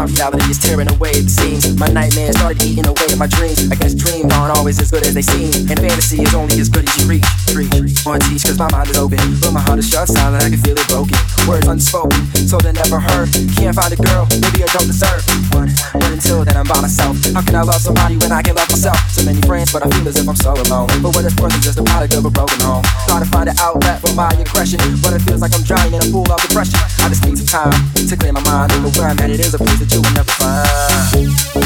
My reality is tearing away at the seams. My nightmares started eating away at my dreams. I guess dreams aren't always as good as they seem, and fantasy is only as good as you reach. Wanna teach cause my mind is open, but my heart is shut silent, I can feel it broken. Words unspoken, so they're never heard. Can't find a girl, maybe I don't deserve one. But until then I'm by myself. How can I love somebody when I can love myself? So many friends, but I feel as if I'm so alone. But what if worth is just a product of a broken home? Trying to find an outlet for my aggression, but it feels like I'm drowning in a pool of depression. I just need some time to clear my mind, but where I'm at, it is a place that you will never find.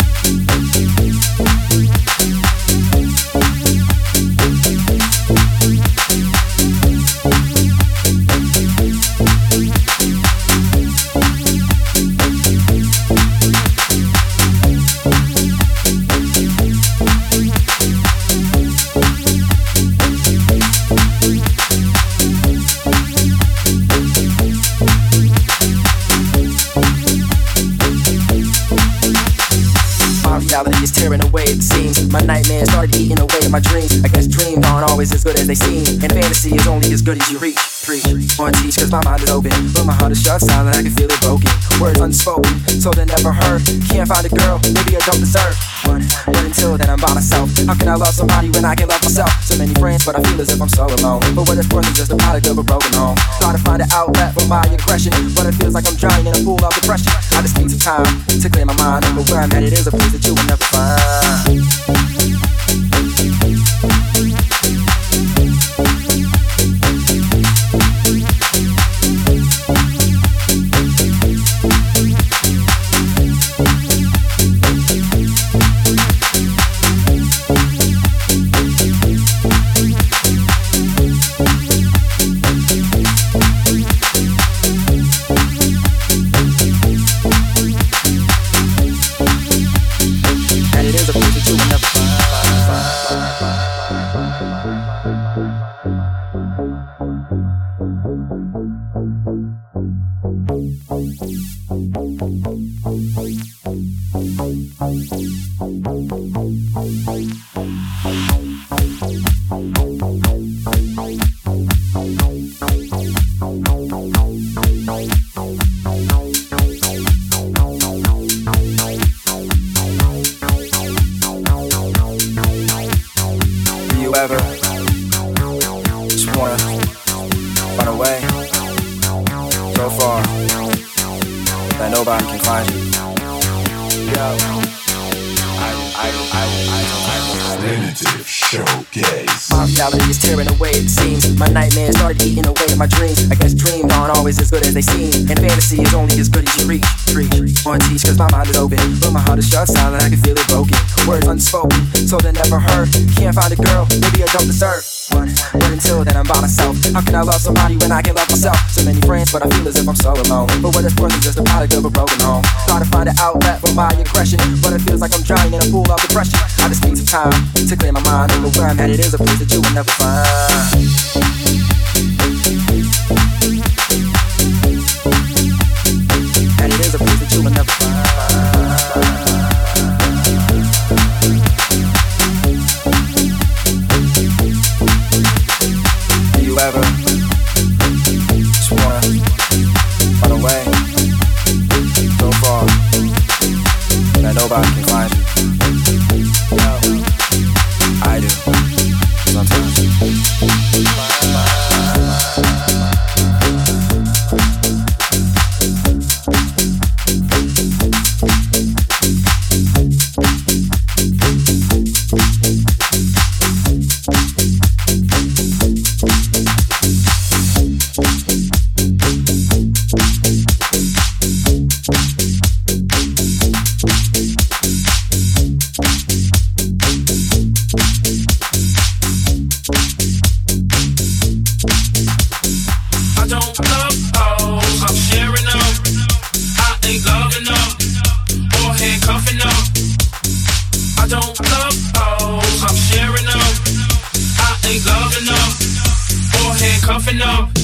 Reality is tearing away at the seams. My nightmares started eating away at my dreams. I guess dreams aren't always as good as they seem, and fantasy is only as good as you reach. Wanna teach cause my mind is open, but my heart is shut silent, I can feel it broken. Words unspoken, so they're never heard. Can't find a girl, maybe I don't deserve one. But until then I'm by myself. How can I love somebody when I can love myself? So many friends, but I feel as if I'm so alone. But what if worth is just a product of a broken home? Trying to find an outlet for my aggression, but it feels like I'm drowning in a pool of depression. I just need some time to clear my mind, but where I'm at, it is a place that you will never find. Ever just wanna run away so far that nobody can find you. Yo, Definitive Showcase. My reality is tearing away at the seams. My nightmares started eating away at my dreams. I guess dreams aren't always as good as they seem, and fantasy is only as good as you reach. Wanna teach cause my mind is open, but my heart is shut silent, I can feel it broken. Words unspoken, so they're never heard. Can't find a girl, maybe I don't deserve one. But until then I'm by myself. How can I love somebody when I can love myself? So many friends, but I feel as if I'm so alone. But what if worth is just a product of a broken home? Trying to find an outlet for my aggression, but it feels like I'm drowning in a pool of depression. I just need some time to clear my mind, but where I'm at, it is a place that you will never find. And it is a place that you will never find. Do you ever just wanna run away so far that nobody can find you? Yo, I do sometimes. Cuffing up.